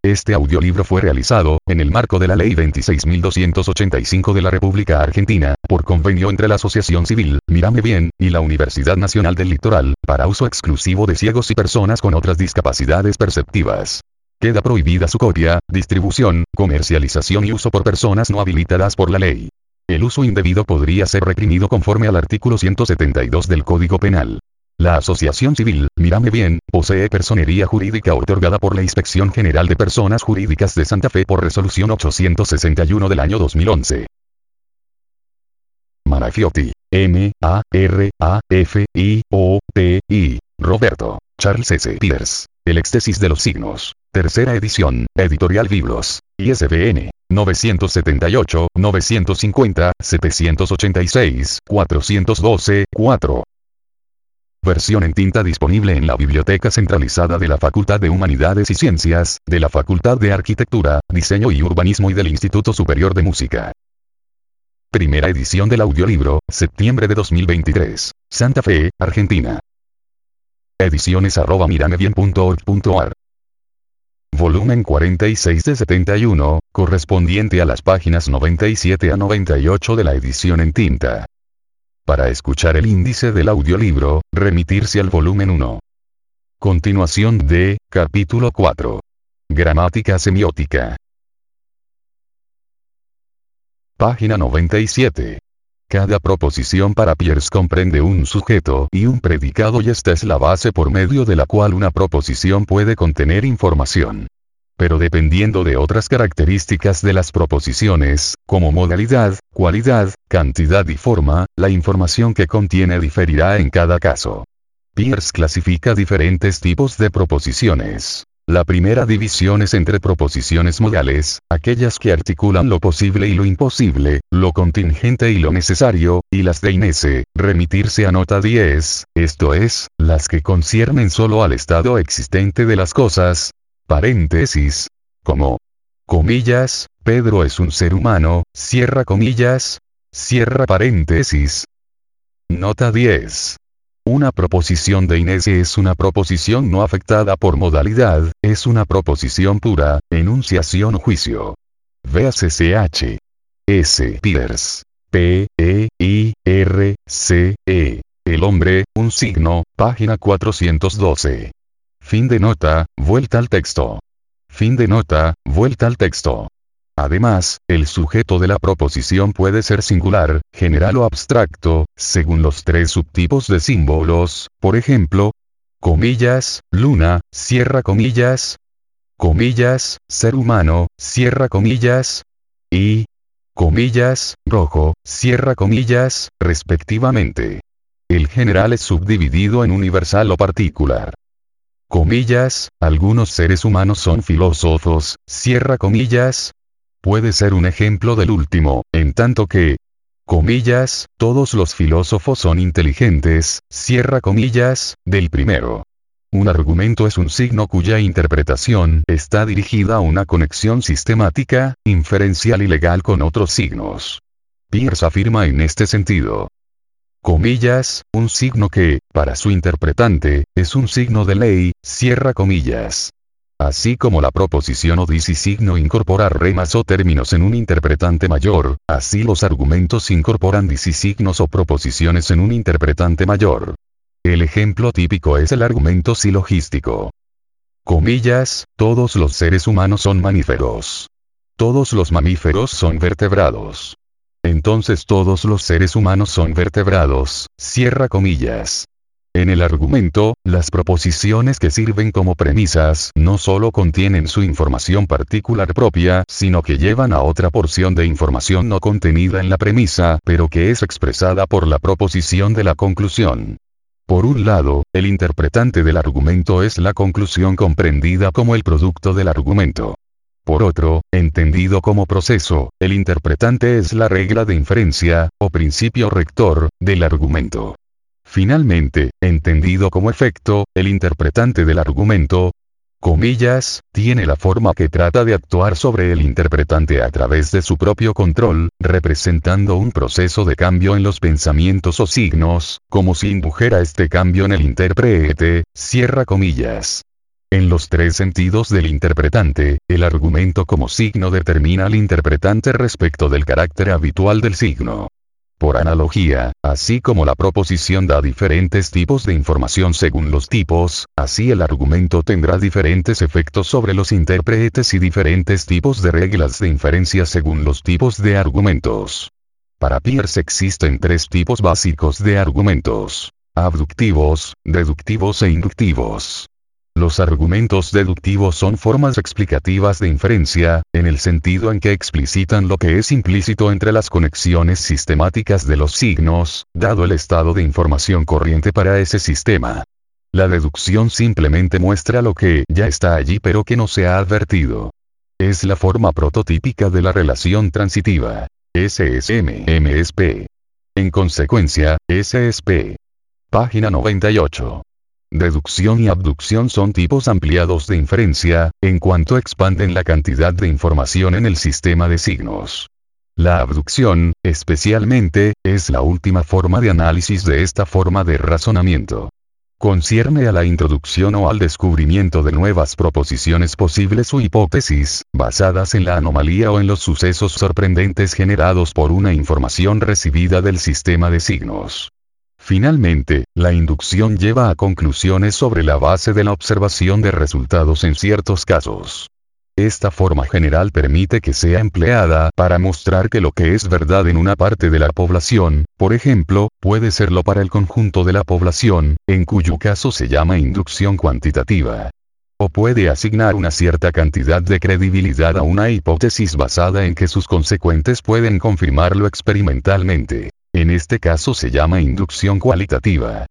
Este audiolibro fue realizado, en el marco de la Ley 26.285 de la República Argentina, por convenio entre la Asociación Civil, Mírame Bien, y la Universidad Nacional del Litoral, para uso exclusivo de ciegos y personas con otras discapacidades perceptivas. Queda prohibida su copia, distribución, comercialización y uso por personas no habilitadas por la ley. El uso indebido podría ser reprimido conforme al artículo 172 del Código Penal. La Asociación Civil, Mírame Bien, posee personería jurídica otorgada por la Inspección General de Personas Jurídicas de Santa Fe por resolución 861 del año 2011. Marafiotti, M-A-R-A-F-I-O-T-I, Roberto, Charles S. Peters, El éxtasis de los signos, tercera edición, Editorial Biblos, ISBN, 978-950-786-412-4. Versión en tinta disponible en la Biblioteca Centralizada de la Facultad de Humanidades y Ciencias, de la Facultad de Arquitectura, Diseño y Urbanismo y del Instituto Superior de Música. Primera edición del audiolibro, septiembre de 2023. Santa Fe, Argentina. Ediciones@miramebien.org.ar. Volumen 46 de 71, correspondiente a las páginas 97 a 98 de la edición en tinta. Para escuchar el índice del audiolibro, remitirse al volumen 1. Continuación de, capítulo 4. Gramática semiótica. Página 97. Cada proposición para Peirce comprende un sujeto y un predicado y esta es la base por medio de la cual una proposición puede contener información. Pero dependiendo de otras características de las proposiciones, como modalidad, cualidad, cantidad y forma, la información que contiene diferirá en cada caso. Peirce clasifica diferentes tipos de proposiciones. La primera división es entre proposiciones modales, aquellas que articulan lo posible y lo imposible, lo contingente y lo necesario, y las de Inese, remitirse a nota 10, esto es, las que conciernen solo al estado existente de las cosas. Paréntesis. Como. Comillas, Pedro es un ser humano, cierra comillas. Cierra paréntesis. Nota 10. Una proposición de Inese es una proposición no afectada por modalidad, es una proposición pura, enunciación o juicio. Véase C.H. S. Peirce. P-E-I-R-C-E. El hombre, un signo, página 412. Fin de nota, vuelta al texto. Fin de nota, vuelta al texto. Además, el sujeto de la proposición puede ser singular, general o abstracto, según los tres subtipos de símbolos, por ejemplo, comillas, luna, cierra comillas, comillas, ser humano, cierra comillas, y, comillas, rojo, cierra comillas, respectivamente. El general es subdividido en universal o particular. Comillas, algunos seres humanos son filósofos, cierra comillas. Puede ser un ejemplo del último, en tanto que, comillas, todos los filósofos son inteligentes, cierra comillas, del primero. Un argumento es un signo cuya interpretación está dirigida a una conexión sistemática, inferencial y legal con otros signos. Peirce afirma en este sentido. Comillas, un signo que, para su interpretante, es un signo de ley, cierra comillas. Así como la proposición o disisigno incorpora remas o términos en un interpretante mayor, así los argumentos incorporan disisignos o proposiciones en un interpretante mayor. El ejemplo típico es el argumento silogístico. Comillas, todos los seres humanos son mamíferos. Todos los mamíferos son vertebrados. Entonces todos los seres humanos son vertebrados, cierra comillas. En el argumento, las proposiciones que sirven como premisas no solo contienen su información particular propia, sino que llevan a otra porción de información no contenida en la premisa, pero que es expresada por la proposición de la conclusión. Por un lado, el interpretante del argumento es la conclusión comprendida como el producto del argumento. Por otro, entendido como proceso, el interpretante es la regla de inferencia, o principio rector, del argumento. Finalmente, entendido como efecto, el interpretante del argumento, comillas, tiene la forma que trata de actuar sobre el interpretante a través de su propio control, representando un proceso de cambio en los pensamientos o signos, como si indujera este cambio en el intérprete, cierra comillas. En los tres sentidos del interpretante, el argumento como signo determina al interpretante respecto del carácter habitual del signo. Por analogía, así como la proposición da diferentes tipos de información según los tipos, así el argumento tendrá diferentes efectos sobre los intérpretes y diferentes tipos de reglas de inferencia según los tipos de argumentos. Para Peirce existen tres tipos básicos de argumentos: abductivos, deductivos e inductivos. Los argumentos deductivos son formas explicativas de inferencia, en el sentido en que explicitan lo que es implícito entre las conexiones sistemáticas de los signos, dado el estado de información corriente para ese sistema. La deducción simplemente muestra lo que ya está allí pero que no se ha advertido. Es la forma prototípica de la relación transitiva. SSM-MSP. En consecuencia, SSP. Página 98. Deducción y abducción son tipos ampliados de inferencia, en cuanto expanden la cantidad de información en el sistema de signos. La abducción, especialmente, es la última forma de análisis de esta forma de razonamiento. Concierne a la introducción o al descubrimiento de nuevas proposiciones posibles o hipótesis, basadas en la anomalía o en los sucesos sorprendentes generados por una información recibida del sistema de signos. Finalmente, la inducción lleva a conclusiones sobre la base de la observación de resultados en ciertos casos. Esta forma general permite que sea empleada para mostrar que lo que es verdad en una parte de la población, por ejemplo, puede serlo para el conjunto de la población, en cuyo caso se llama inducción cuantitativa. O puede asignar una cierta cantidad de credibilidad a una hipótesis basada en que sus consecuentes pueden confirmarlo experimentalmente. En este caso se llama inducción cualitativa.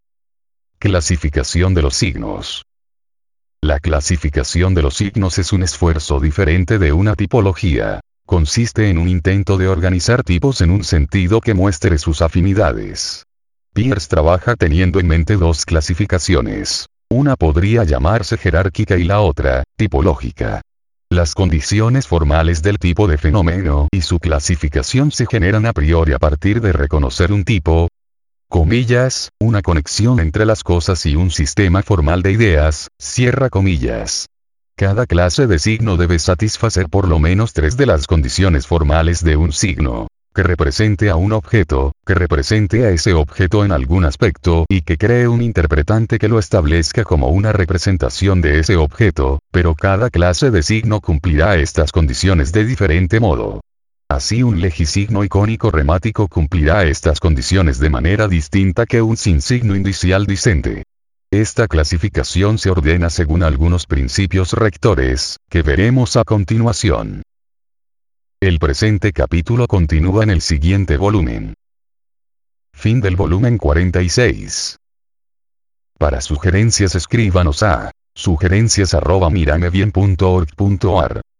Clasificación de los signos. La clasificación de los signos es un esfuerzo diferente de una tipología. Consiste en un intento de organizar tipos en un sentido que muestre sus afinidades. Peirce trabaja teniendo en mente dos clasificaciones. Una podría llamarse jerárquica y la otra, tipológica. Las condiciones formales del tipo de fenómeno y su clasificación se generan a priori a partir de reconocer un tipo, comillas, una conexión entre las cosas y un sistema formal de ideas, cierra comillas. Cada clase de signo debe satisfacer por lo menos tres de las condiciones formales de un signo: que represente a un objeto, que represente a ese objeto en algún aspecto y que cree un interpretante que lo establezca como una representación de ese objeto, pero cada clase de signo cumplirá estas condiciones de diferente modo. Así un legisigno icónico remático cumplirá estas condiciones de manera distinta que un sinsigno indicial discente. Esta clasificación se ordena según algunos principios rectores, que veremos a continuación. El presente capítulo continúa en el siguiente volumen. Fin del volumen 46. Para sugerencias escríbanos a sugerencias@miramebien.org.ar.